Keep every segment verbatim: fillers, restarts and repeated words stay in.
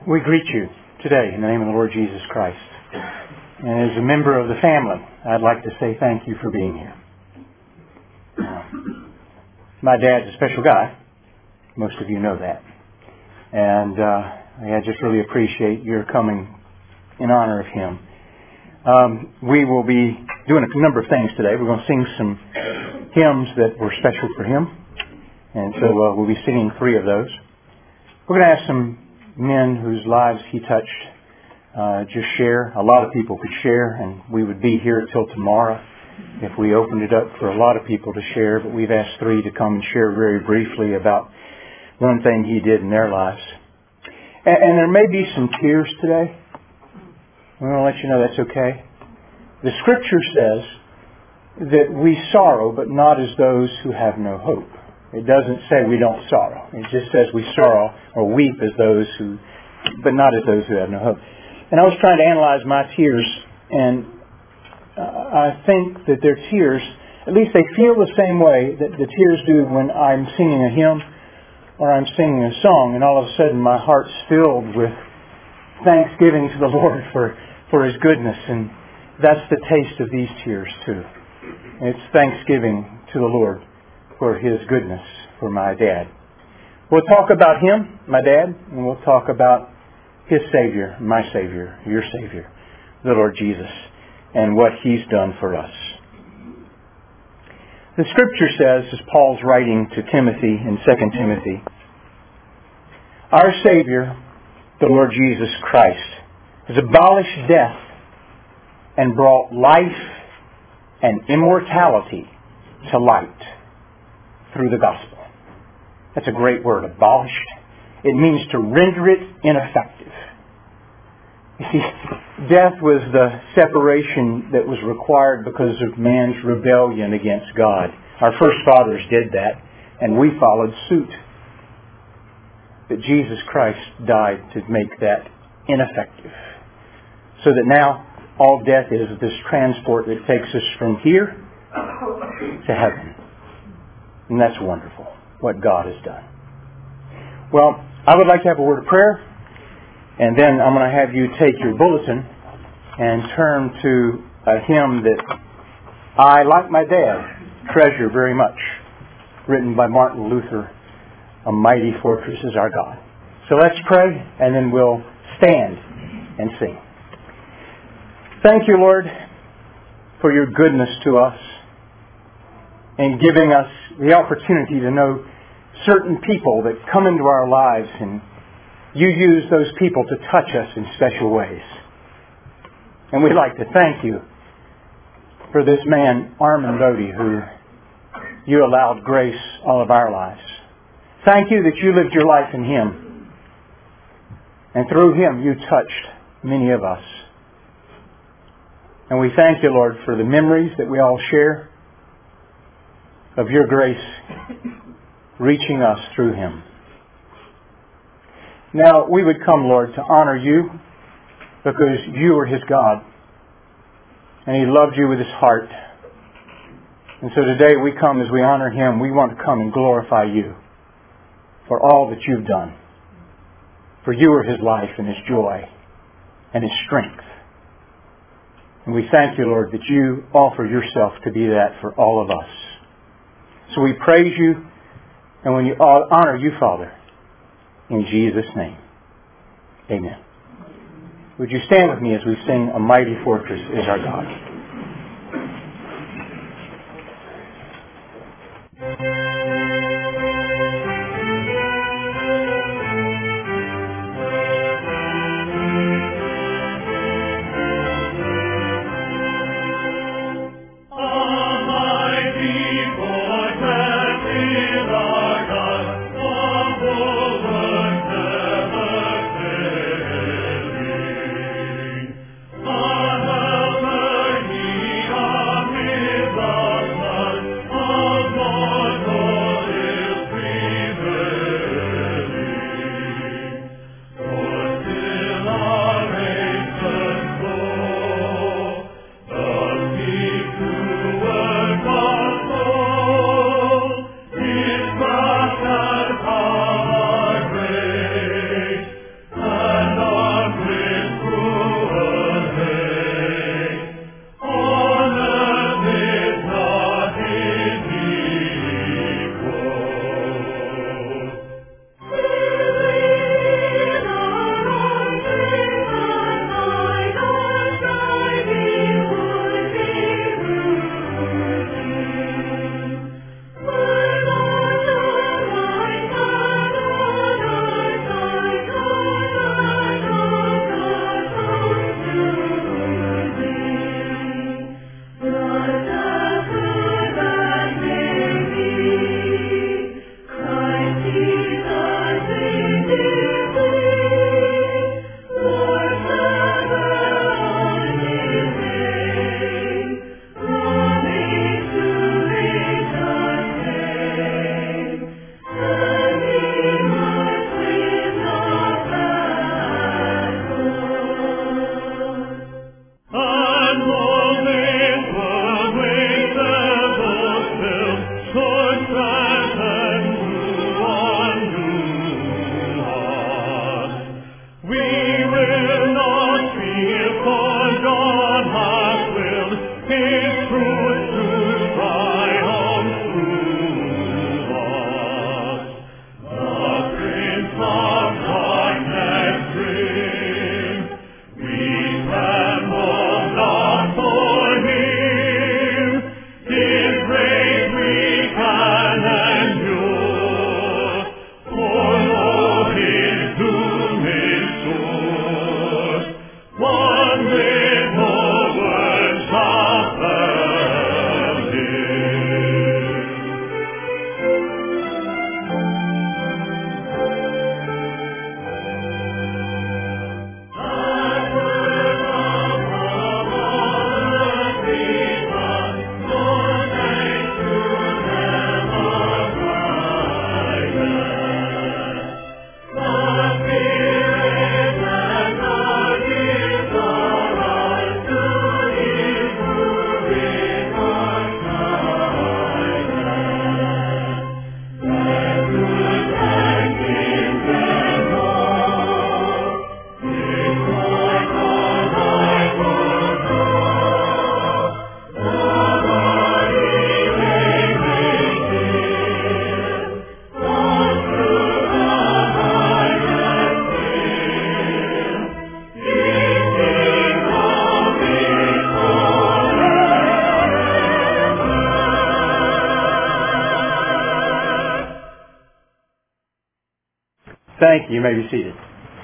We greet you today in the name of the Lord Jesus Christ. And as a member of the family, I'd like to say thank you for being here. Uh, my dad's a special guy. Most of you know that. And uh, I just really appreciate your coming in honor of him. Um, we will be doing a number of things today. We're going to sing some hymns that were special for him. And so uh, we'll be singing three of those. We're going to ask some men whose lives he touched uh, just share. A lot of people could share, and we would be here till tomorrow if we opened it up for a lot of people to share. But we've asked three to come and share very briefly about one thing he did in their lives. And, and there may be some tears today. I'm going to let you know that's okay. The Scripture says that we sorrow, but not as those who have no hope. It doesn't say we don't sorrow. It just says we sorrow or weep as those who, but not as those who have no hope. And I was trying to analyze my tears, and uh, I think that their tears, at least they feel the same way that the tears do when I'm singing a hymn or I'm singing a song, and all of a sudden my heart's filled with thanksgiving to the Lord for, for His goodness. And that's the taste of these tears too. It's thanksgiving to the Lord for His goodness for my dad. We'll talk about him, my dad, and we'll talk about his Savior, my Savior, your Savior, the Lord Jesus, and what He's done for us. The Scripture says, as Paul's writing to Timothy in Second Timothy, our Savior, the Lord Jesus Christ, has abolished death and brought life and immortality to light through the gospel. That's a great word, abolished. It means to render it ineffective. You see, death was the separation that was required because of man's rebellion against God. Our first fathers did that, and we followed suit. But Jesus Christ died to make that ineffective. So that now all death is this transport that takes us from here to heaven. And that's wonderful, what God has done. Well, I would like to have a word of prayer, and then I'm going to have you take your bulletin and turn to a hymn that I, like my dad, treasure very much, written by Martin Luther, "A Mighty Fortress is Our God." So let's pray, and then we'll stand and sing. Thank you, Lord, for your goodness to us and giving us the opportunity to know certain people that come into our lives, and you use those people to touch us in special ways. And we'd like to thank you for this man, Armand Bodie, who you allowed grace all of our lives. Thank you that you lived your life in him. And through him you touched many of us. And we thank you, Lord, for the memories that we all share of your grace reaching us through him. Now, we would come, Lord, to honor you because you are his God. And he loved you with his heart. And so today we come as we honor him. We want to come and glorify you for all that you've done. For you are his life and his joy and his strength. And we thank you, Lord, that you offer yourself to be that for all of us. So we praise you, and when you honor you, Father, in Jesus' name. Amen. Would you stand with me as we sing "A Mighty Fortress is Our God"? Amen. Thank you. You may be seated.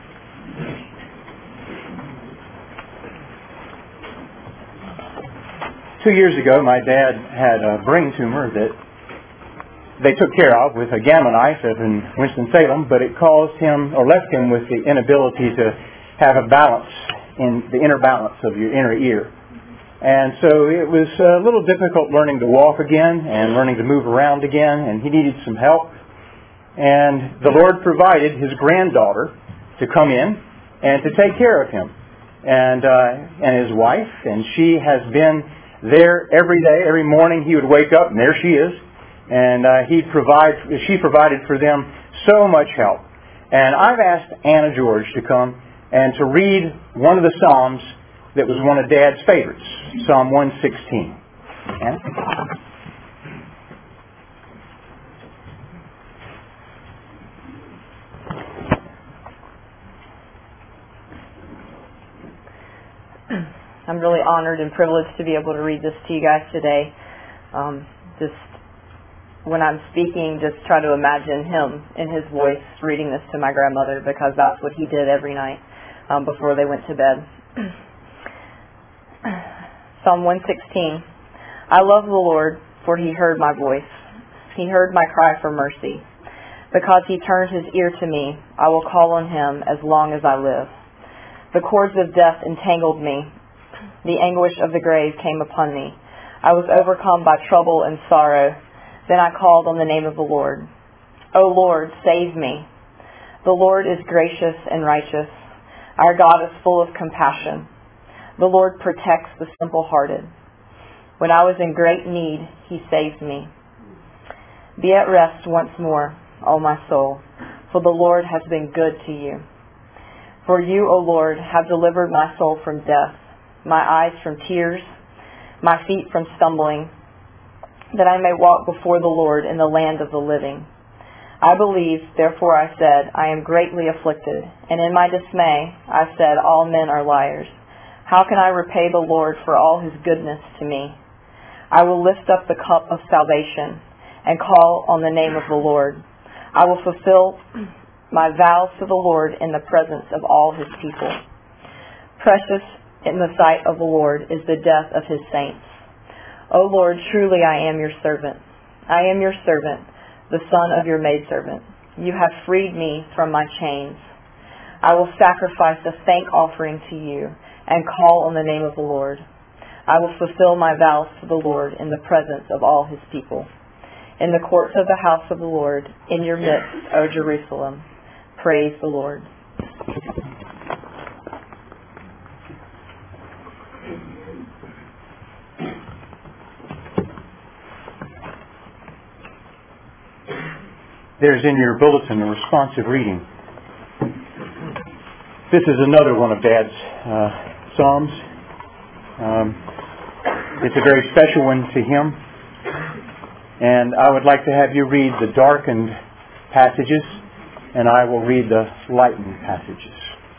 Two years ago, my dad had a brain tumor that they took care of with a gamma knife up in Winston-Salem, but it caused him, or left him with the inability to have a balance in the inner balance of your inner ear. And so it was a little difficult learning to walk again and learning to move around again, and he needed some help. And the Lord provided his granddaughter to come in and to take care of him, and uh, and his wife, and she has been there every day, every morning. He would wake up, and there she is. And uh, he'd provide, she provided for them so much help. And I've asked Anna George to come and to read one of the Psalms that was one of Dad's favorites, Psalm one sixteen. Anna? I'm really honored and privileged to be able to read this to you guys today. Um, just when I'm speaking, just try to imagine him in his voice reading this to my grandmother, because that's what he did every night um, before they went to bed. Psalm one sixteen. I love the Lord, for he heard my voice. He heard my cry for mercy. Because he turned his ear to me, I will call on him as long as I live. The cords of death entangled me. The anguish of the grave came upon me. I was overcome by trouble and sorrow. Then I called on the name of the Lord. O Lord, save me. The Lord is gracious and righteous. Our God is full of compassion. The Lord protects the simple-hearted. When I was in great need, he saved me. Be at rest once more, O my soul, for the Lord has been good to you. For you, O Lord, have delivered my soul from death, my eyes from tears, my feet from stumbling, that I may walk before the Lord in the land of the living. I believed, therefore I said, I am greatly afflicted, and in my dismay I said, all men are liars. How can I repay the Lord for all his goodness to me? I will lift up the cup of salvation and call on the name of the Lord. I will fulfill my vows to the Lord in the presence of all his people. Precious in the sight of the Lord is the death of his saints. O Lord, truly I am your servant. I am your servant, the son of your maidservant. You have freed me from my chains. I will sacrifice a thank offering to you and call on the name of the Lord. I will fulfill my vows to the Lord in the presence of all his people. In the courts of the house of the Lord, in your midst, O Jerusalem, praise the Lord. There's in your bulletin a responsive reading. This is another one of Dad's uh, Psalms. Um, it's a very special one to him. And I would like to have you read the darkened passages, and I will read the lightened passages.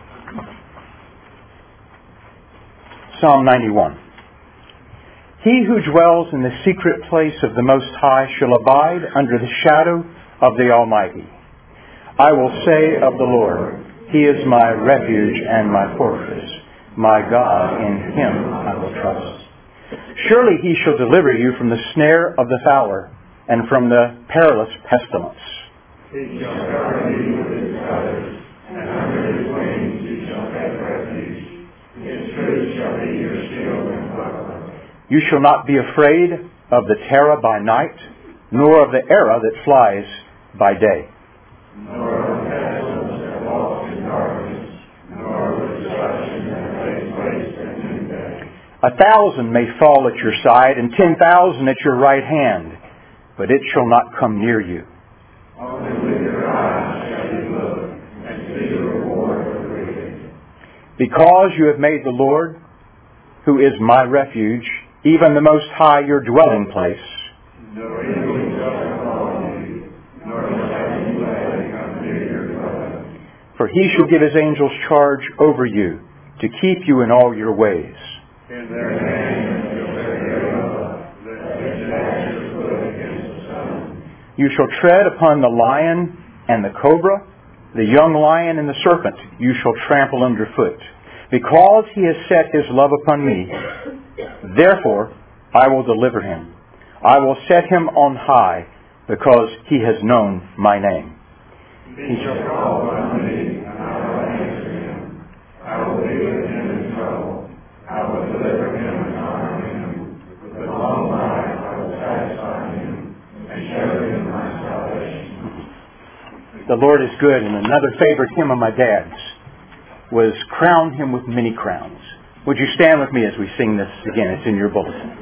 Psalm ninety-one. He who dwells in the secret place of the Most High shall abide under the shadow of the Almighty. I will say of the Lord, he is my refuge and my fortress. My God, in him I will trust. Surely he shall deliver you from the snare of the fowler and from the perilous pestilence. He shall cover you with his feathers, and under his wings you shall take refuge. His truth shall be your shield and buckler. You shall not be afraid of the terror by night, nor of the arrow that flies by day. Nor of pestilence that walks in darkness, nor of destruction that lays waste at noonday. A thousand may fall at your side, and ten thousand at your right hand, but it shall not come near you. Only with your eyes shall you look, and see the reward of the wicked. Because you have made the Lord, who is my refuge, even the Most High your dwelling place. No evil shall befall you, nor shall any plague come near your dwelling. For he shall give his angels charge over you, to keep you in all your ways. In their hands shall bear you up, lest you dash your foot against the stone. You shall tread upon the lion and the cobra, The young lion and the serpent you shall trample underfoot. Because he has set his love upon me, therefore I will deliver him. I will set him on high, because he has known my name. He shall call on me, and I will answer him. I will be with him in trouble. I will deliver him and honor him. With long life I will satisfy him and show him my salvation. The Lord is good, and another favorite hymn of my dad's was Crown Him with Many Crowns. Would you stand with me as we sing this again? It's in your bulletin.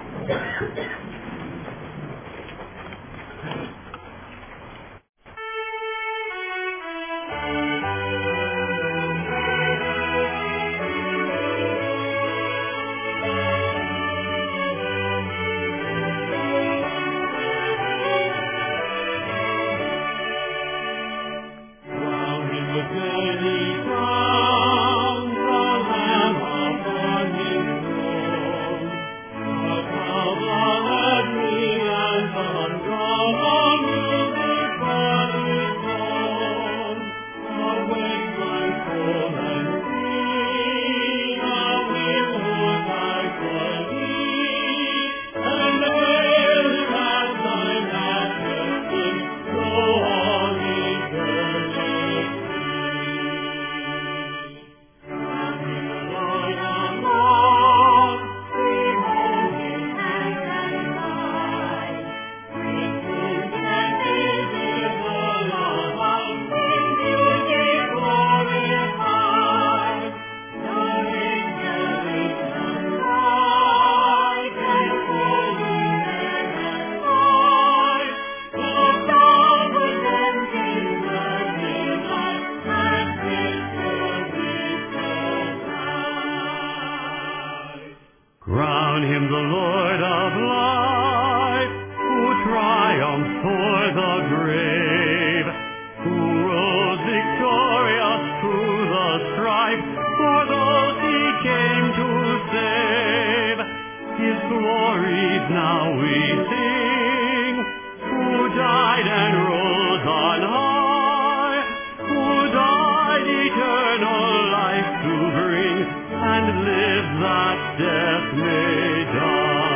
Crown him the Lord of life, who triumphs o'er the grave, who rose victorious through the strife for those he came to save. His glories now we sing, who died and rose on high, who died eternal life to bring, and lives that death may die.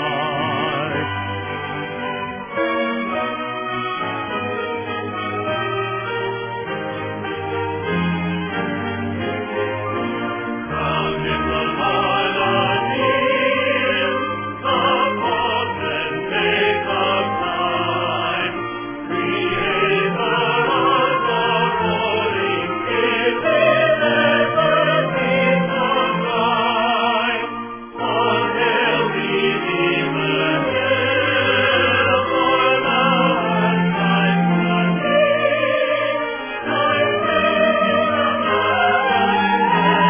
Crown him the Lord of years, the potentate of time, Creator of the rolling ages, ever peace of life. All hail Redeemer, hail, for thou hast died for me. Thy praise of heaven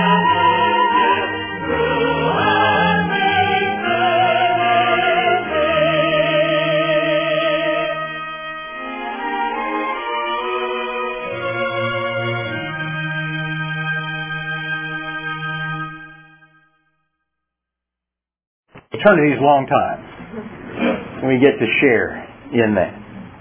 through us Eternity is a long time. We get to share in that.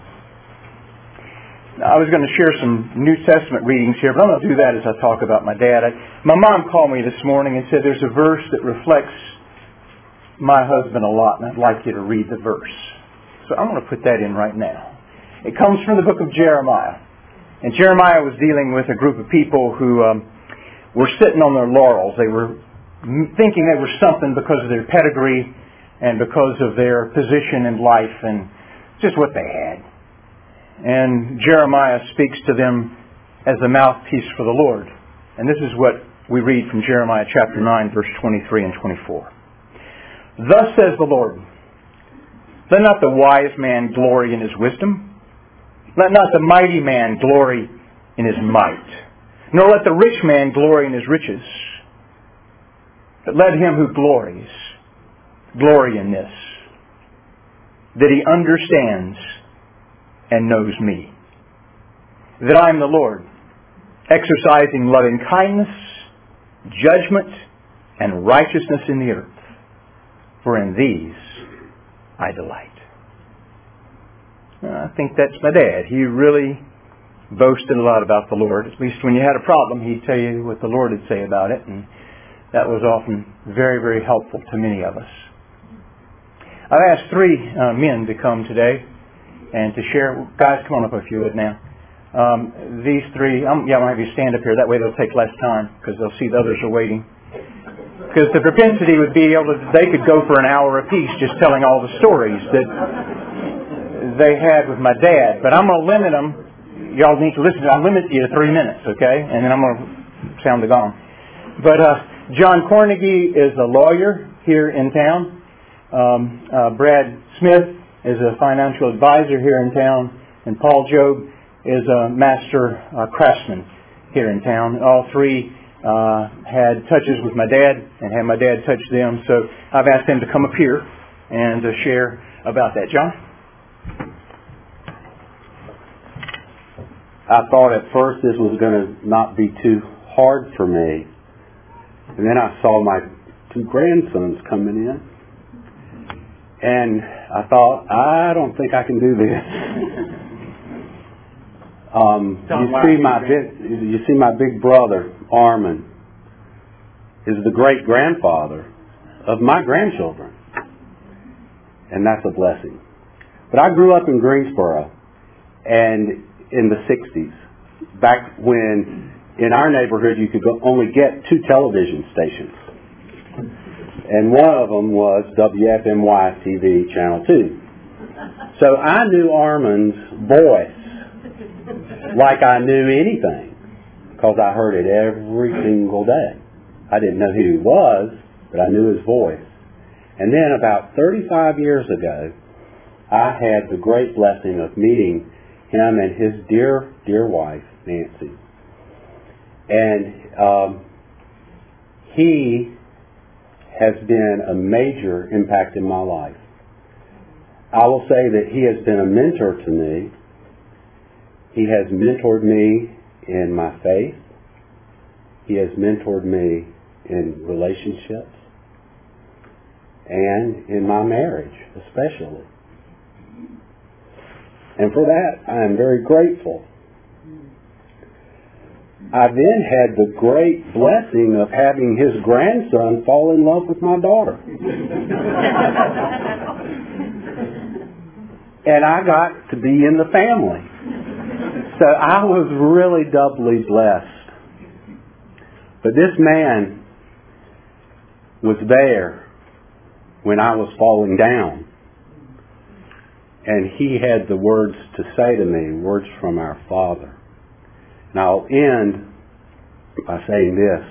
Now, I was going to share some New Testament readings here, but I'm going to do that as I talk about my dad. I, my mom called me this morning and said there's a verse that reflects my husband a lot, and I'd like you to read the verse. So I'm going to put that in right now. It comes from the book of Jeremiah. And Jeremiah was dealing with a group of people who um, were sitting on their laurels. They were thinking they were something because of their pedigree and because of their position in life and just what they had. And Jeremiah speaks to them as the mouthpiece for the Lord. And this is what we read from Jeremiah chapter nine, verse twenty-three and twenty-four. Thus says the Lord, let not the wise man glory in his wisdom, let not the mighty man glory in his might, nor let the rich man glory in his riches. But let him who glories, glory in this, that he understands and knows me, that I am the Lord, exercising loving kindness, judgment, and righteousness in the earth. For in these I delight. I think that's my dad. He really boasted a lot about the Lord. At least when you had a problem, he'd tell you what the Lord would say about it, and that was often very, very helpful to many of us. I've asked three uh, men to come today and to share. Guys, come on up if you would now. Um, these three, um, yeah, I'm going to have you stand up here. That way they'll take less time because they'll see the others are waiting. Because the propensity would be able to, they could go for an hour apiece just telling all the stories that they had with my dad. But I'm going to limit them. Y'all need to listen. I'll limit you to three minutes, okay? And then I'm going to sound the gong. But uh, John Cornegie is a lawyer here in town. Um, uh, Brad Smith is a financial advisor here in town, and Paul Job is a master uh, craftsman here in town. All three uh, had touches with my dad and had my dad touch them, so I've asked them to come up here and to share about that. John? I thought at first this was going to not be too hard for me, and then I saw my two grandsons coming in. And I thought, I don't think I can do this. um, you see my big, you see my big brother, Armin, is the great grandfather of my grandchildren, and that's a blessing. But I grew up in Greensboro, and in the sixties, back when in our neighborhood you could go, only get two television stations. And one of them was W F M Y T V Channel two. So I knew Armin's voice like I knew anything, because I heard it every single day. I didn't know who he was, but I knew his voice. And then about thirty-five years ago, I had the great blessing of meeting him and his dear, dear wife, Nancy. And um, he has been a major impact in my life. I will say that he has been a mentor to me. He has mentored me in my faith. He has mentored me in relationships and in my marriage, especially. And for that, I am very grateful. I then had the great blessing of having his grandson fall in love with my daughter. And I got to be in the family. So I was really doubly blessed. But this man was there when I was falling down. And he had the words to say to me, words from our Father. And I'll end by saying this,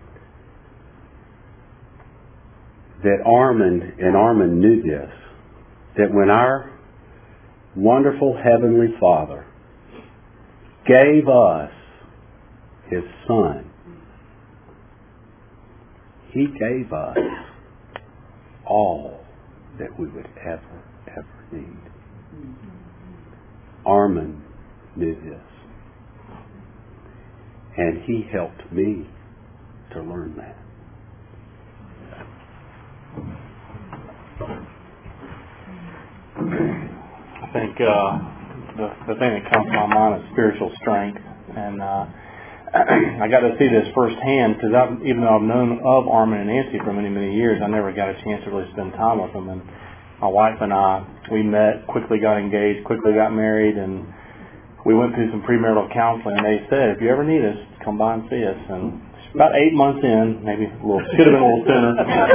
that Armin, and Armin knew this, that when our wonderful Heavenly Father gave us His Son, He gave us all that we would ever, ever need. Armin knew this. And he helped me to learn that. I think uh, the, the thing that comes to my mind is spiritual strength. And uh, I got to see this firsthand because even though I've known of Armin and Nancy for many, many years, I never got a chance to really spend time with them. And my wife and I, we met, quickly got engaged, quickly got married, and we went through some premarital counseling, and they said, if you ever need us, come by and see us. And about eight months in, maybe a little, should have been a little sooner,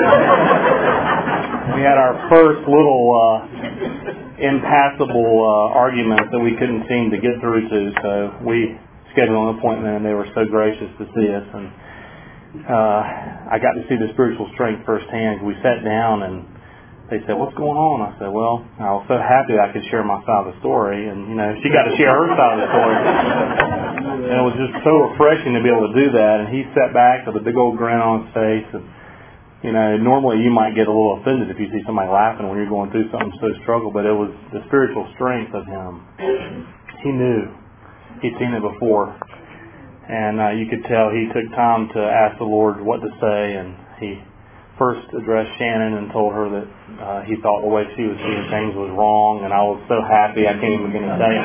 we had our first little uh, impassable uh, argument that we couldn't seem to get through to. So we scheduled an appointment, and they were so gracious to see us. And uh, I got to see the spiritual strength firsthand. We sat down, and they said, what's going on? I said, well, I was so happy I could share my side of the story. And, you know, she got to share her side of the story. And it was just so refreshing to be able to do that. And he sat back with a big old grin on his face. And, you know, normally you might get a little offended if you see somebody laughing when you're going through something so struggle. But it was the spiritual strength of him. He knew. He'd seen it before. And uh, you could tell he took time to ask the Lord what to say. And he first addressed Shannon and told her that uh, he thought the way she was seeing things was wrong, and I was so happy I can't even begin to say it.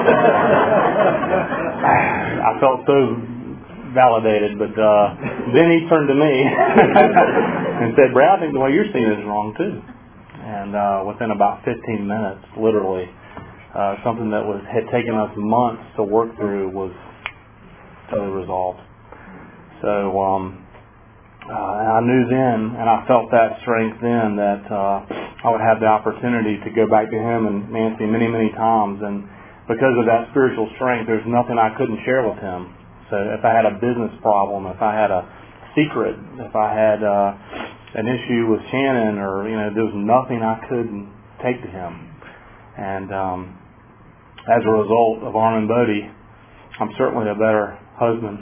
I felt so validated, but uh, then he turned to me and said, "Brad, I think the way you're seeing it is wrong too." And uh, within about fifteen minutes, literally, uh, something that was had taken us months to work through was totally resolved. So um, uh, I knew then, and I felt that strength then, that uh, I would have the opportunity to go back to him and Nancy many, many times. And because of that spiritual strength, there's nothing I couldn't share with him. So if I had a business problem, if I had a secret, if I had uh, an issue with Shannon, or, you know, there was nothing I couldn't take to him. And um, as a result of Armin Bodie, I'm certainly a better husband.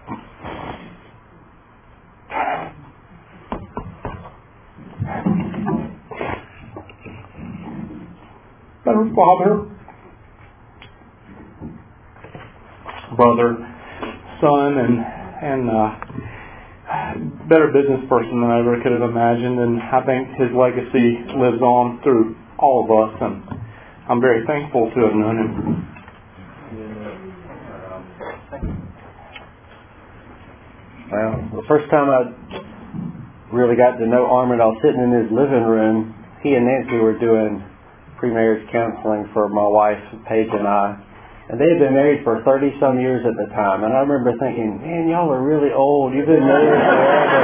Better father, brother, son, and and uh, better business person than I ever could have imagined. And I think his legacy lives on through all of us, and I'm very thankful to have known him. Well, the first time I really got to know Armin, I was sitting in his living room. He and Nancy were doing pre-marriage counseling for my wife, Paige, and I. And they had been married for thirty-some years at the time. And I remember thinking, man, y'all are really old. You've been married forever.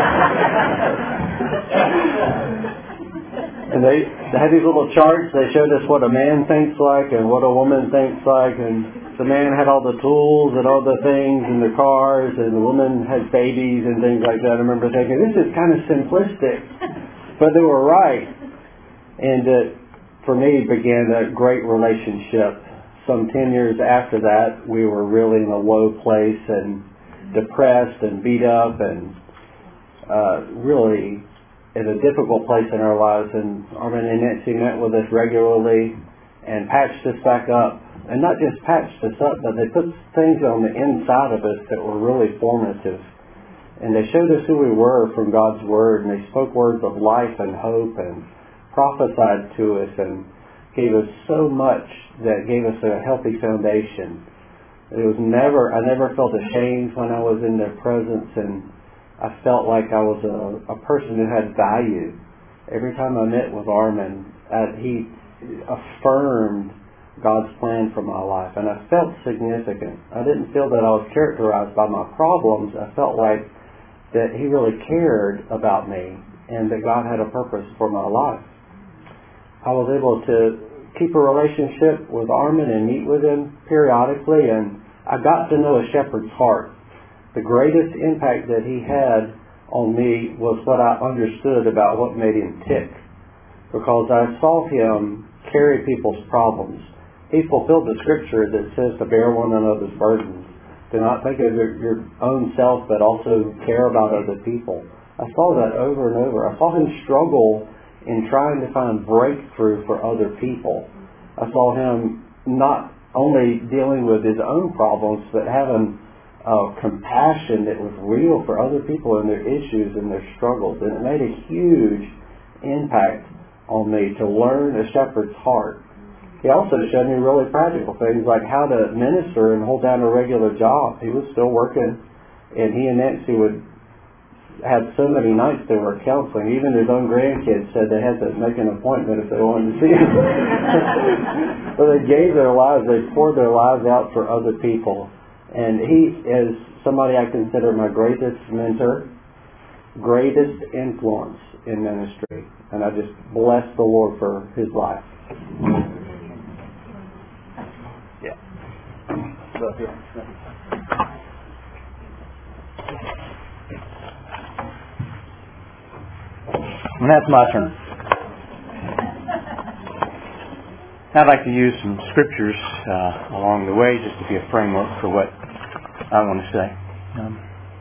And they, they had these little charts. They showed us what a man thinks like and what a woman thinks like. And the man had all the tools and all the things and the cars, and the woman had babies and things like that. I remember thinking, this is kind of simplistic. But they were right. And uh, for me, began a great relationship. Some ten years after that, we were really in a low place and depressed and beat up and uh, really in a difficult place in our lives. And Armin and Nancy met with us regularly and patched us back up. And not just patched us up, but they put things on the inside of us that were really formative. And they showed us who we were from God's Word, and they spoke words of life and hope and prophesied to us and gave us so much that gave us a healthy foundation. It was never, I never felt ashamed when I was in their presence, and I felt like I was a, a person who had value. Every time I met with Armin, uh, he affirmed God's plan for my life, and I felt significant. I didn't feel that I was characterized by my problems. I felt like that he really cared about me and that God had a purpose for my life. I was able to keep a relationship with Armin and meet with him periodically, and I got to know a shepherd's heart. The greatest impact that he had on me was what I understood about what made him tick, because I saw him carry people's problems. He fulfilled the scripture that says to bear one another's burdens, to not think of your, your own self, but also care about other people. I saw that over and over. I saw him struggle in trying to find breakthrough for other people. I saw him not only dealing with his own problems, but having uh, compassion that was real for other people and their issues and their struggles. And it made a huge impact on me to learn a shepherd's heart. He also showed me really practical things like how to minister and hold down a regular job. He was still working, and he and Nancy would had so many nights they were counseling. Even his own grandkids said they had to make an appointment if they wanted to see him. So they gave their lives, they poured their lives out for other people. And he is somebody I consider my greatest mentor, greatest influence in ministry. And I just bless the Lord for his life. Yeah. So, yeah. And that's my turn. I'd like to use some scriptures uh, along the way just to be a framework for what I want to say. Um,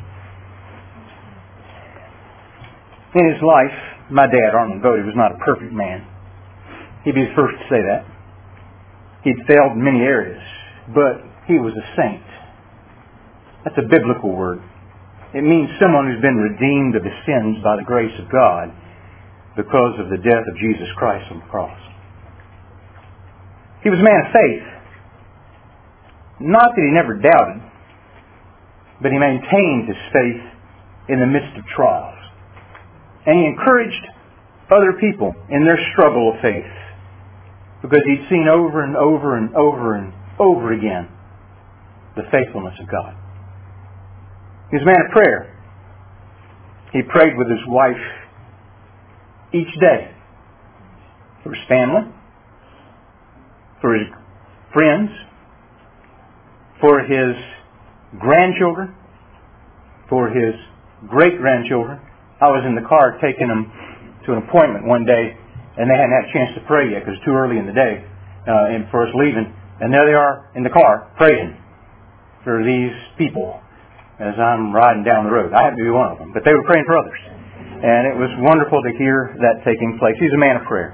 in his life, my dad, Armin Bodie, was not a perfect man. He'd be the first to say that. He'd failed in many areas, but he was a saint. That's a biblical word. It means someone who's been redeemed of his sins by the grace of God because of the death of Jesus Christ on the cross. He was a man of faith. Not that he never doubted, but he maintained his faith in the midst of trials. And he encouraged other people in their struggle of faith because he'd seen over and over and over and over again the faithfulness of God. He was a man of prayer. He prayed with his wife each day for his family, for his friends, for his grandchildren, for his great-grandchildren. I was in the car taking them to an appointment one day, and they hadn't had a chance to pray yet because it was too early in the day uh, and for us leaving. And there they are in the car praying for these people as I'm riding down the road. I happened to be one of them, but they were praying for others. And it was wonderful to hear that taking place. He's a man of prayer.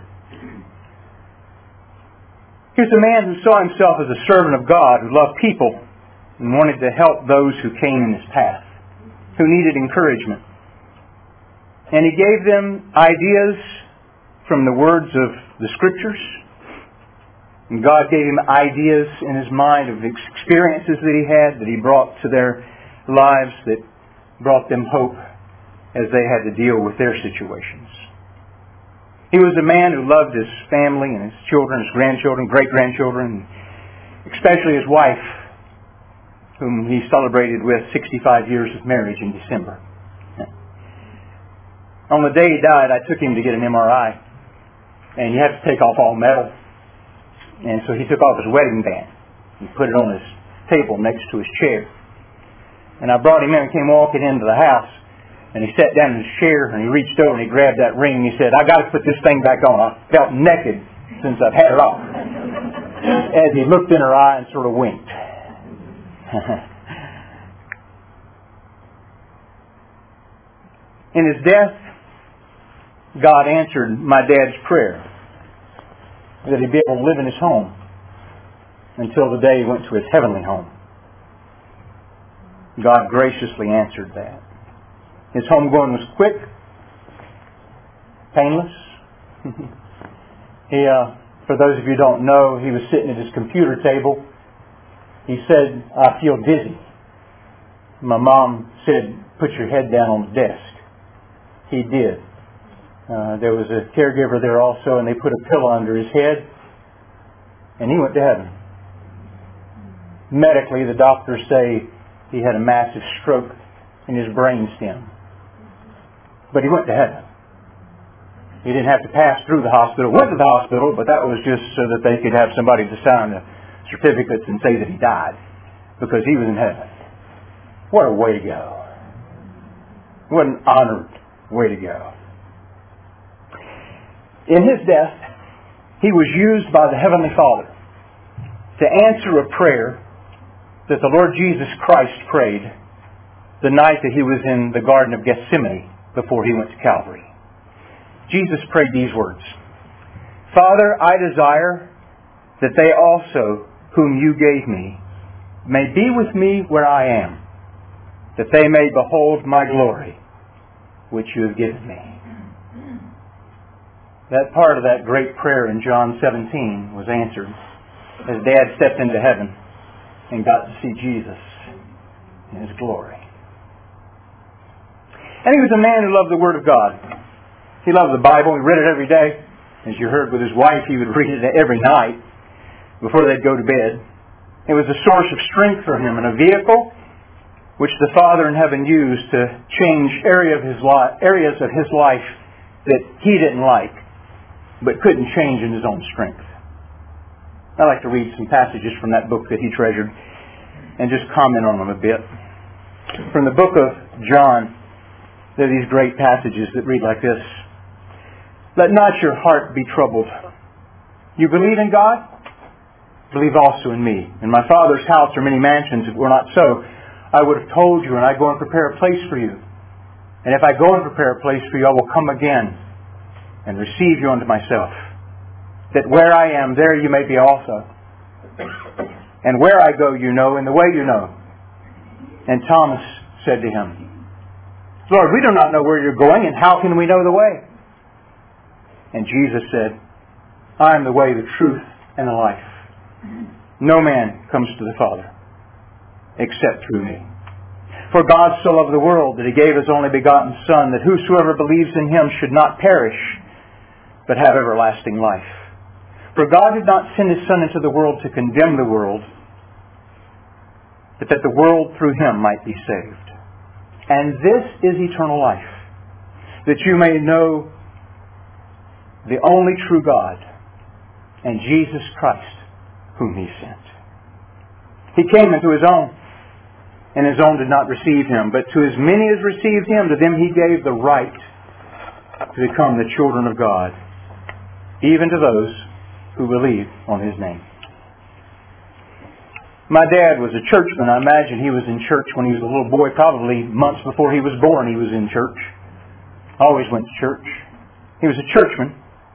He was a man who saw himself as a servant of God, who loved people and wanted to help those who came in his path, who needed encouragement. And he gave them ideas from the words of the Scriptures. And God gave him ideas in his mind of experiences that he had, that he brought to their lives, that brought them hope as they had to deal with their situations. He was a man who loved his family and his children, his grandchildren, great-grandchildren, especially his wife, whom he celebrated with sixty-five years of marriage in December. On the day he died, I took him to get an M R I, and you have to take off all metal. And so he took off his wedding band and put it on his table next to his chair. And I brought him in and came walking into the house, and he sat down in his chair, and he reached over and he grabbed that ring, and he said, "I got to put this thing back on. I felt naked since I've had it off." As he looked in her eye and sort of winked. In his death, God answered my dad's prayer that he'd be able to live in his home until the day he went to his heavenly home. God graciously answered that. His homegoing was quick, painless. he, uh, for those of you who don't know, he was sitting at his computer table. He said, "I feel dizzy." My mom said, "Put your head down on the desk." He did. Uh, there was a caregiver there also, and they put a pillow under his head, and he went to heaven. Medically, the doctors say he had a massive stroke in his brain stem. But he went to heaven. He didn't have to pass through the hospital. Went to the hospital, but that was just so that they could have somebody to sign the certificates and say that he died, because he was in heaven. What a way to go. What an honored way to go. In his death, he was used by the Heavenly Father to answer a prayer that the Lord Jesus Christ prayed the night that he was in the Garden of Gethsemane before he went to Calvary. Jesus prayed these words, "Father, I desire that they also, whom you gave me, may be with me where I am, that they may behold my glory, which you have given me." That part of that great prayer in John seventeen was answered as Dad stepped into heaven and got to see Jesus in His glory. And he was a man who loved the Word of God. He loved the Bible. He read it every day. As you heard with his wife, he would read it every night before they'd go to bed. It was a source of strength for him and a vehicle which the Father in heaven used to change area of his li- areas of his life that he didn't like, but couldn't change in his own strength. I'd like to read some passages from that book that he treasured and just comment on them a bit. From the book of John, there are these great passages that read like this. "Let not your heart be troubled. You believe in God? Believe also in me. In my Father's house are many mansions. If it were not so, I would have told you, and I go and prepare a place for you. And if I go and prepare a place for you, I will come again and receive you unto myself, that where I am, there you may be also. And where I go you know, and the way you know." And Thomas said to him, Lord, we do not know where you're going, and how can we know the way? And Jesus said, I am the way, the truth, and the life. No man comes to the Father except through me. For God so loved the world that He gave His only begotten Son, that whosoever believes in Him should not perish, but have everlasting life. For God did not send His Son into the world to condemn the world, but that the world through Him might be saved. And this is eternal life, that you may know the only true God and Jesus Christ, whom He sent. He came into His own, and His own did not receive Him. But to as many as received Him, to them He gave the right to become the children of God, even to those who believe on His name. My dad was a churchman. I imagine he was in church when he was a little boy, probably months before he was born he was in church. Always went to church. He was a churchman.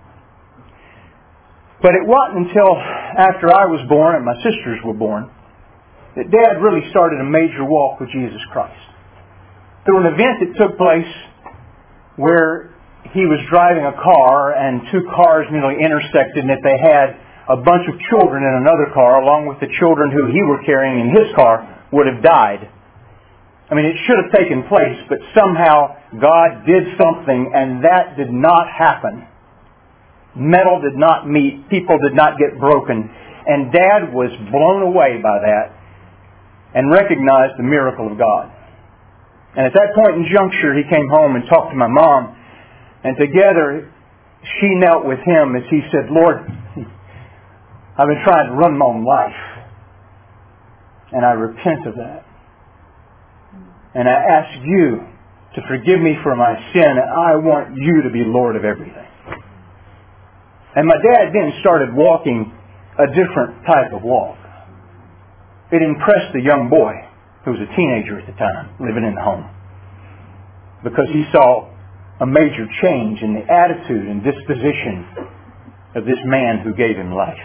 But it wasn't until after I was born and my sisters were born that Dad really started a major walk with Jesus Christ. There was an event that took place where he was driving a car and two cars nearly intersected, and that they had a bunch of children in another car along with the children who he were carrying in his car would have died. I mean, it should have taken place, but somehow God did something and that did not happen. Metal did not meet. People did not get broken. And Dad was blown away by that and recognized the miracle of God. And at that point in juncture, he came home and talked to my mom. And together, she knelt with him as he said, Lord, I've been trying to run my own life. And I repent of that. And I ask you to forgive me for my sin. And I want you to be Lord of everything. And my dad then started walking a different type of walk. It impressed the young boy, who was a teenager at the time, living in the home, because he saw a major change in the attitude and disposition of this man who gave him life.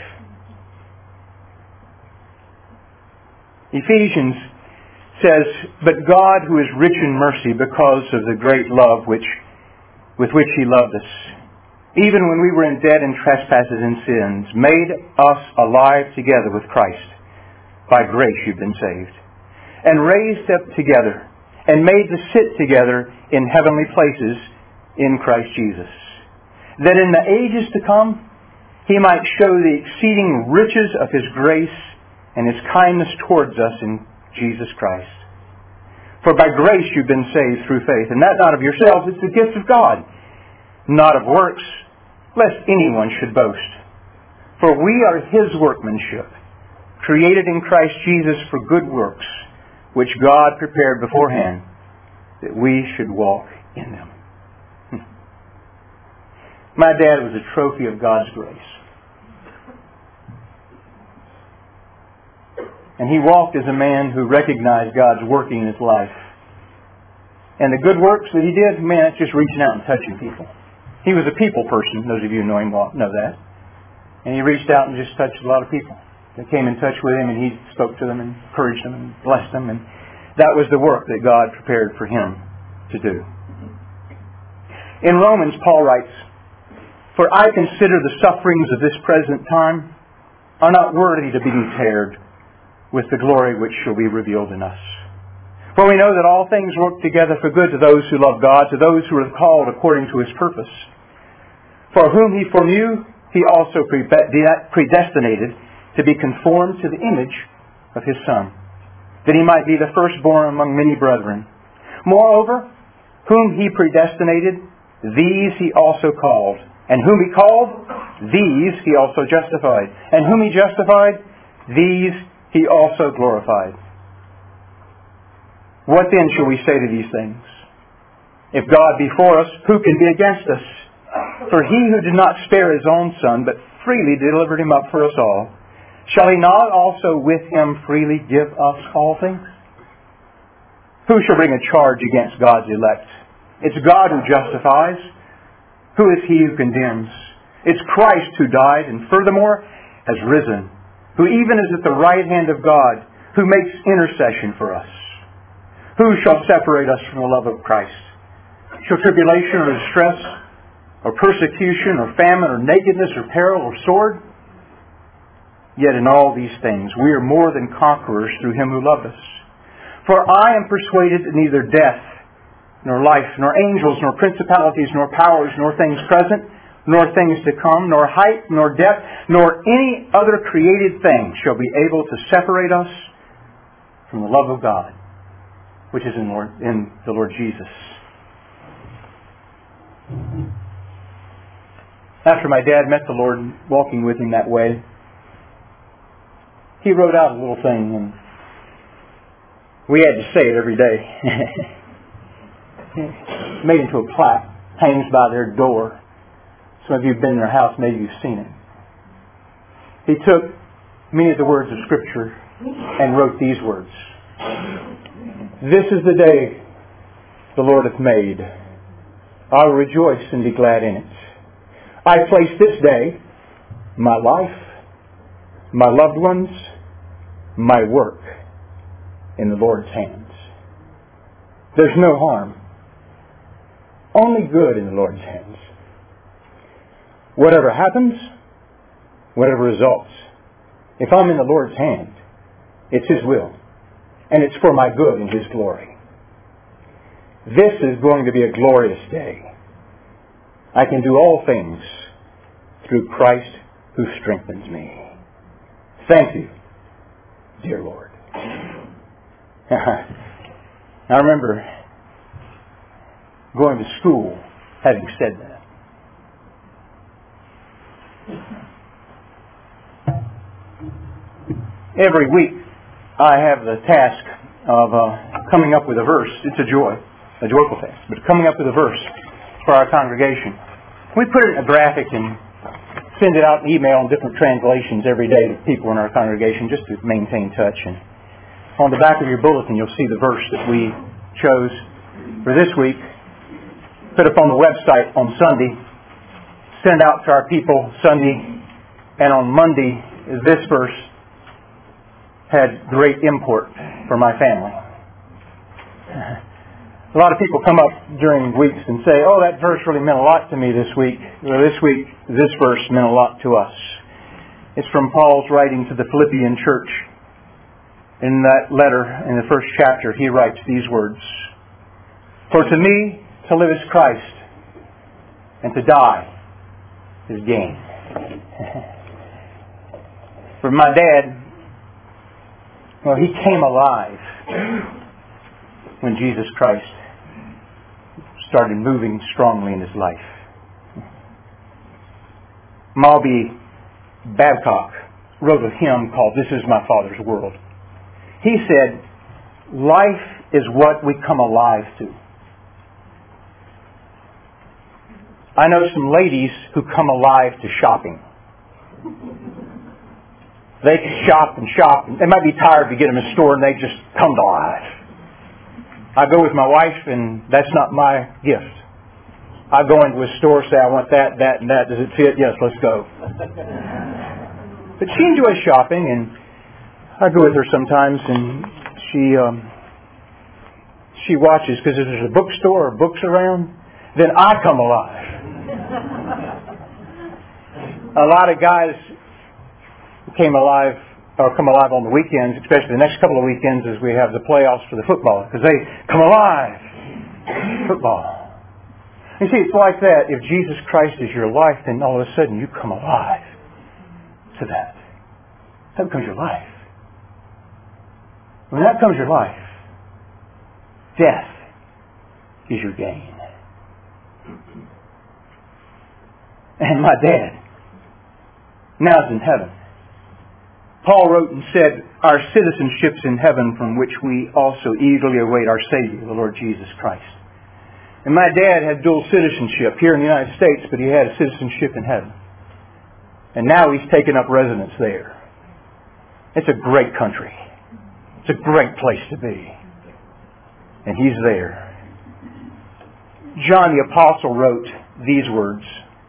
Ephesians says, But God, who is rich in mercy because of the great love which with which He loved us, even when we were in dead in trespasses and sins, made us alive together with Christ. By grace you've been saved. And raised up together, and made to sit together in heavenly places in Christ Jesus, that in the ages to come He might show the exceeding riches of His grace and His kindness towards us in Jesus Christ. For by grace you've been saved through faith, and that not of yourselves, it's the gift of God, not of works, lest anyone should boast. For we are His workmanship, created in Christ Jesus for good works, which God prepared beforehand, that we should walk in them. My dad was a trophy of God's grace. And he walked as a man who recognized God's working in his life. And the good works that he did, man, it's just reaching out and touching people. He was a people person. Those of you who know him know that. And he reached out and just touched a lot of people. They came in touch with him, and he spoke to them and encouraged them and blessed them. And that was the work that God prepared for him to do. In Romans, Paul writes, For I consider the sufferings of this present time are not worthy to be compared with the glory which shall be revealed in us. For we know that all things work together for good to those who love God, to those who are called according to His purpose. For whom He foreknew, He also predestinated to be conformed to the image of His Son, that He might be the firstborn among many brethren. Moreover, whom He predestinated, these He also called. And whom He called, these He also justified. And whom He justified, these He also glorified. What then shall we say to these things? If God be for us, who can be against us? For He who did not spare His own Son, but freely delivered Him up for us all, shall He not also with Him freely give us all things? Who shall bring a charge against God's elect? It's God who justifies. Who is he who condemns? It's Christ who died and furthermore has risen, who even is at the right hand of God, who makes intercession for us. Who shall separate us from the love of Christ? shall tribulation or distress or persecution or famine or nakedness or peril or sword? Yet in all these things we are more than conquerors through Him who loved us. For I am persuaded that neither death, nor life, nor angels, nor principalities, nor powers, nor things present, nor things to come, nor height, nor depth, nor any other created thing shall be able to separate us from the love of God, which is in, Lord, in the Lord Jesus. After my dad met the Lord, walking with Him that way, he wrote out a little thing, and we had to say it every day. Made into a plaque, hangs by their door. Some of you have been in their house, maybe you've seen it. He took many of the words of Scripture and wrote these words. This is the day the Lord hath made. I will rejoice and be glad in it. I place this day, my life, my loved ones, my work, in the Lord's hands. There's no harm. Only good in the Lord's hands. Whatever happens, whatever results, if I'm in the Lord's hand, it's His will. And it's for my good and His glory. This is going to be a glorious day. I can do all things through Christ who strengthens me. Thank you, dear Lord. I remember going to school having said that. Every week I have the task of uh, coming up with a verse. It's a joy, a joyful task, but coming up with a verse for our congregation. We put it in a graphic and send it out in email in different translations every day to people in our congregation just to maintain touch. And on the back of your bulletin you'll see the verse that we chose for this week. Put up on the website on Sunday. Send out to our people Sunday. And on Monday, this verse had great import for my family. A lot of people come up during weeks and say, oh, that verse really meant a lot to me this week. Well, this week, this verse meant a lot to us. It's from Paul's writing to the Philippian church. In that letter, in the first chapter, he writes these words. For to me, to live is Christ, and to die is gain. For my dad, well, he came alive when Jesus Christ started moving strongly in his life. Malby Babcock wrote a hymn called This Is My Father's World. He said, life is what we come alive to. I know some ladies who come alive to shopping. They shop and shop. They might be tired to get in a store and they just come to life. I go with my wife and that's not my gift. I go into a store, say I want that, that, and that. Does it fit? Yes, let's go. But she enjoys shopping and I go with her sometimes and she um, she watches because if there's a bookstore or books around, then I come alive. A lot of guys came alive or come alive on the weekends, especially the next couple of weekends as we have the playoffs for the football, because they come alive. Football. You see, it's like that. If Jesus Christ is your life, then all of a sudden you come alive to that. That becomes your life. When that becomes your life, death is your gain. And my dad now is in heaven. Paul wrote and said, our citizenship's in heaven, from which we also eagerly await our Savior, the Lord Jesus Christ. And my dad had dual citizenship here in the United States, but he had a citizenship in heaven. And now he's taken up residence there. It's a great country. It's a great place to be. And he's there. John the Apostle wrote these words.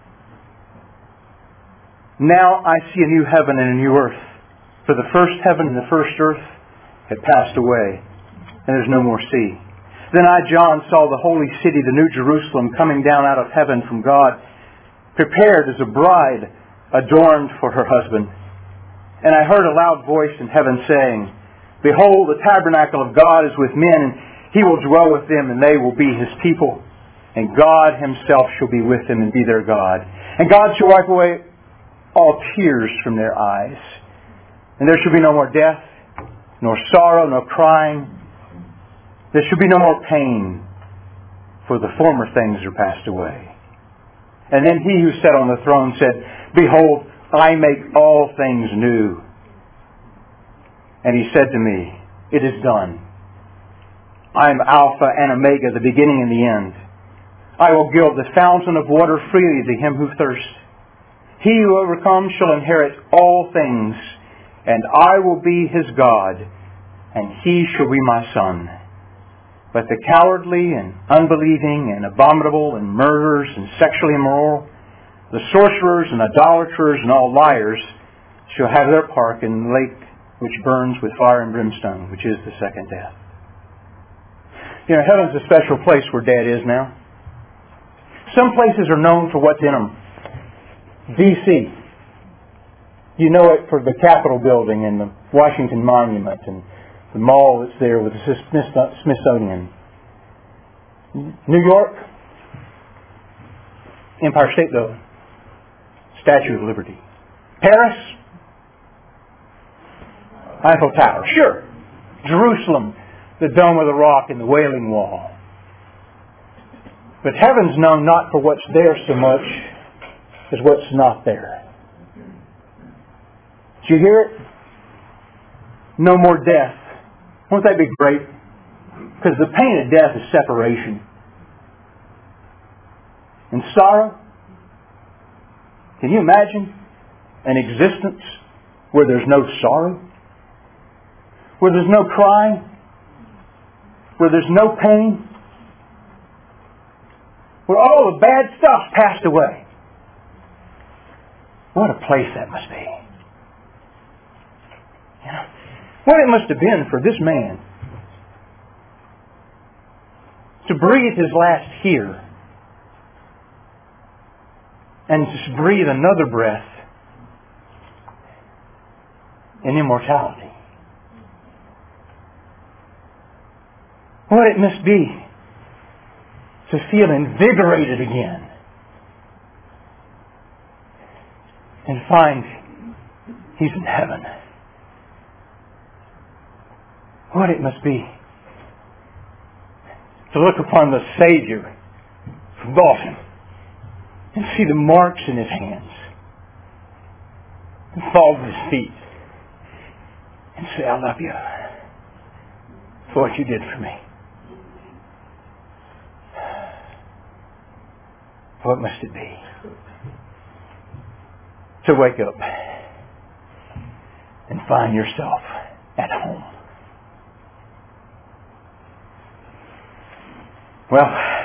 Now I see a new heaven and a new earth. For the first heaven and the first earth had passed away, and there's no more sea. Then I, John, saw the holy city, the New Jerusalem, coming down out of heaven from God, prepared as a bride adorned for her husband. And I heard a loud voice in heaven saying, Behold, the tabernacle of God is with men, and He will dwell with them, and they will be His people. And God Himself shall be with them and be their God. And God shall wipe away all tears from their eyes. And there shall be no more death, nor sorrow, nor crying. There shall be no more pain, for the former things are passed away. And then He who sat on the throne said, Behold, I make all things new. And He said to me, It is done. I am Alpha and Omega, the beginning and the end. I will give the fountain of water freely to him who thirsts. He who overcomes shall inherit all things, and I will be his God, and he shall be my son. But the cowardly and unbelieving and abominable and murderers and sexually immoral, the sorcerers and idolaters and all liars shall have their part in the lake which burns with fire and brimstone, which is the second death. You know, heaven's a special place where Dad is now. Some places are known for what's in them. D C You know it for the Capitol building and the Washington Monument and the mall that's there with the Smithsonian. New York, Empire State Building, Statue of Liberty. Paris, Eiffel Tower. Sure. Jerusalem, the Dome of the Rock and the Wailing Wall. But heaven's known not for what's there so much as what's not there. Did you hear it? No more death. Won't that be great? Because the pain of death is separation. And sorrow? Can you imagine an existence where there's no sorrow? Where there's no crying? Where there's no pain? Where all the bad stuff's passed away? What a place that must be. You know, what it must have been for this man to breathe his last here and to breathe another breath in immortality. What it must be to feel invigorated again and find he's in heaven. What it must be to look upon the Savior who bought him and see the marks in his hands and fall at his feet and say, I love you for what you did for me. What must it be to wake up and find yourself at home? Well,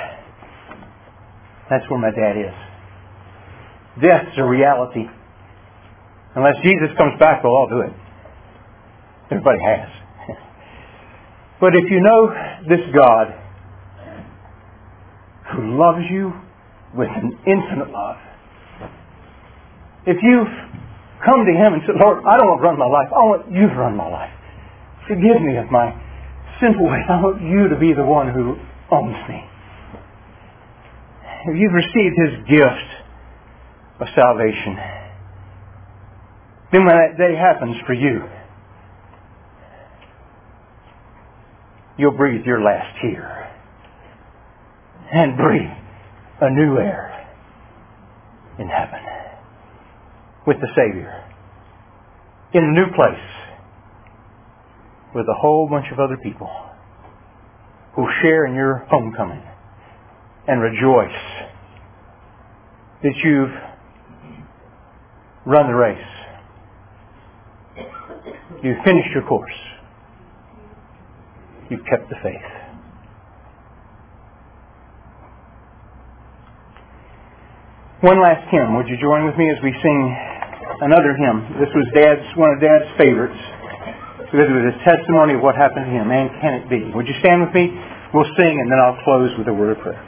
that's where my dad is. Death's a reality. Unless Jesus comes back, we'll all do it. Everybody has. But if you know this God who loves you with an infinite love, if you've come to Him and said, Lord, I don't want to run my life. I want you to run my life. Forgive me of my sinful ways. I want you to be the one who owns me. If you've received His gift of salvation, then when that day happens for you, you'll breathe your last tear and breathe a new air in heaven with the Savior in a new place with a whole bunch of other people who share in your homecoming and rejoice that you've run the race. You've finished your course. You've kept the faith. One last hymn. Would you join with me as we sing another hymn? This was Dad's one of Dad's favorites because it was his testimony of what happened to him. And can it be? Would you stand with me? We'll sing and then I'll close with a word of prayer.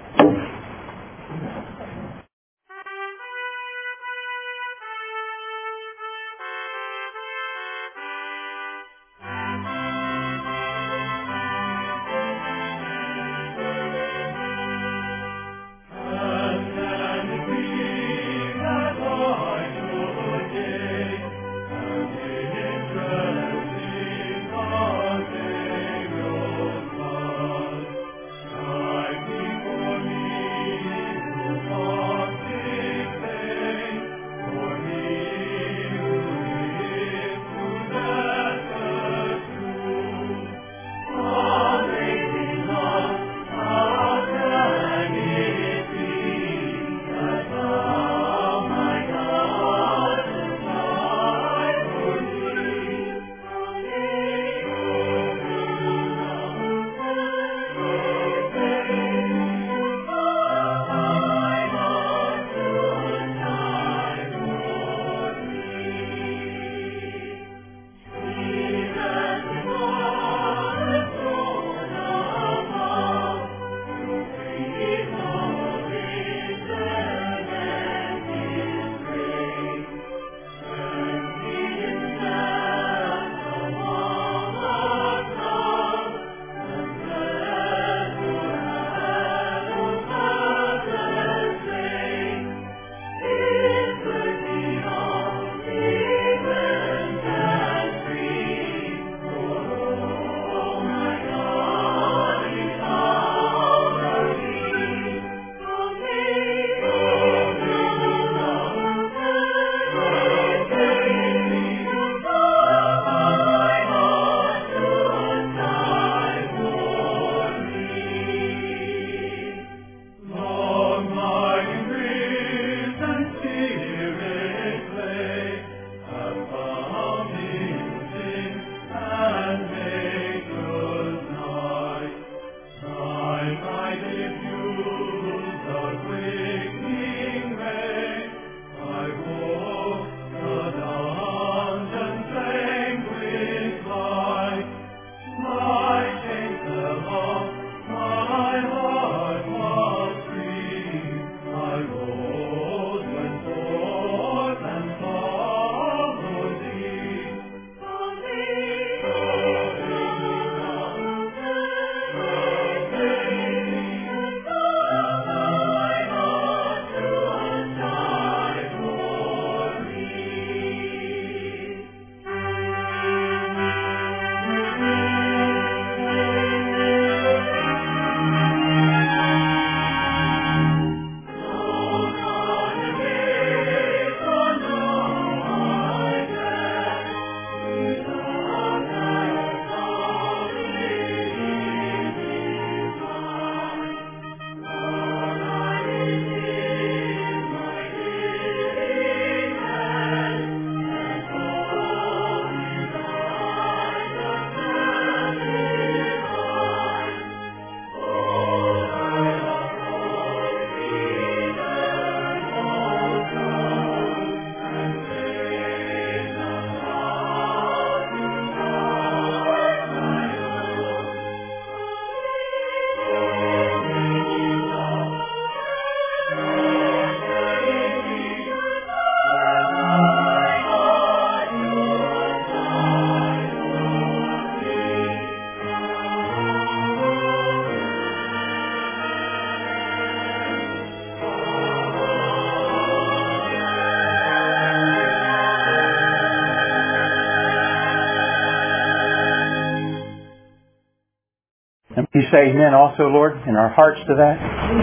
And we say amen also, Lord, in our hearts to that.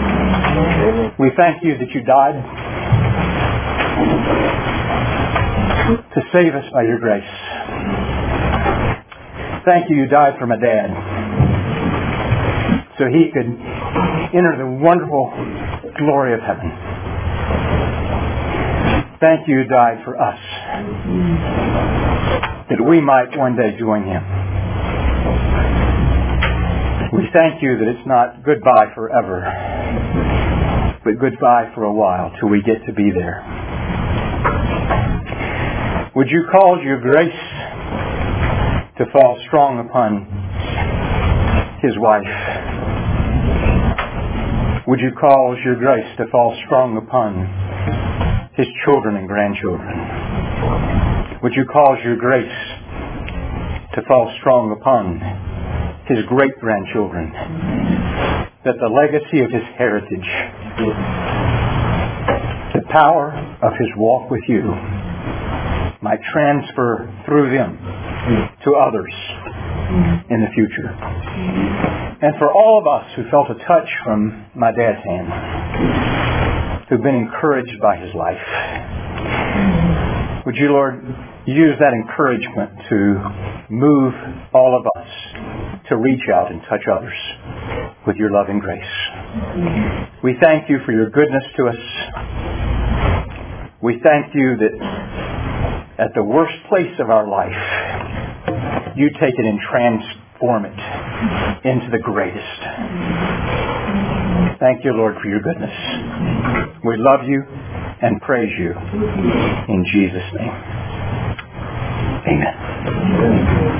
We thank you that you died to save us by your grace. Thank you you died for my dad so he could enter the wonderful glory of heaven. Thank you you died for us that we might one day join him. We thank you that it's not goodbye forever, but goodbye for a while till we get to be there. Would you cause your grace to fall strong upon his wife Would you cause your grace to fall strong upon his children and grandchildren? Would you cause your grace to fall strong upon his great-grandchildren, that the legacy of his heritage, the power of his walk with you, might transfer through them to others in the future. And for all of us who felt a touch from my dad's hand, who've been encouraged by his life, would you, Lord, use that encouragement to move all of us to reach out and touch others with your loving grace. We thank you for your goodness to us. We thank you that at the worst place of our life, you take it and transform it into the greatest. Thank you, Lord, for your goodness. We love you and praise you in Jesus' name. Amen.